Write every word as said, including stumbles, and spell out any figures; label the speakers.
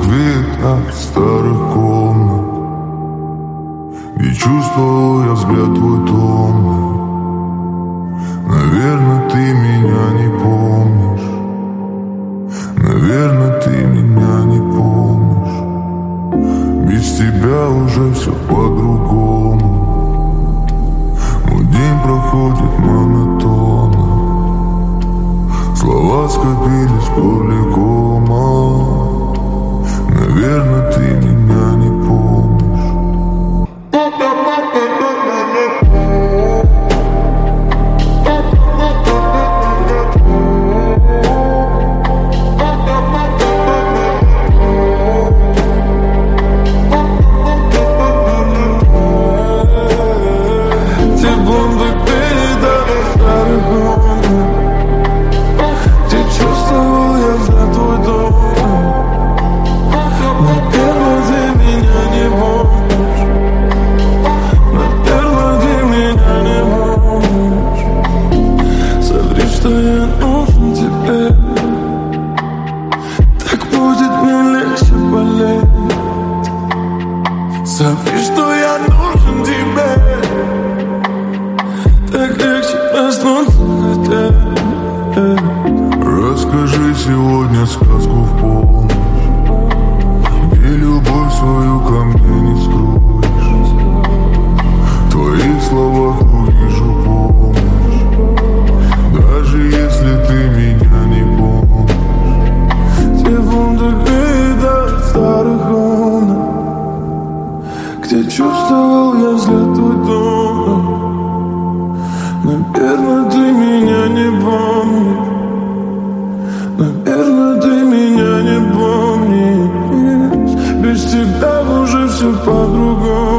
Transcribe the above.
Speaker 1: как вид от старых комнат, где чувствовал я взгляд твой томный. Наверное, ты меня не помнишь, наверное, ты меня не помнишь. Без тебя уже все по-другому. Мой день проходит монотонно, слова скопились в горле кома. Наверное, ты меня не помнишь.
Speaker 2: Соври, что я нужен тебе. Так легче проснуться хотя.
Speaker 1: Расскажи сегодня сказку в полночь, где любовь свою ко мне не строишь. В твоих словах увижу помощь, даже если ты меня не помнишь.
Speaker 2: Телефон так вида старых комнат, где чувствовал я взгляд твой дома. Наверное, ты меня не помнишь, наверное, ты меня не помнишь. Без тебя уже все по-другому.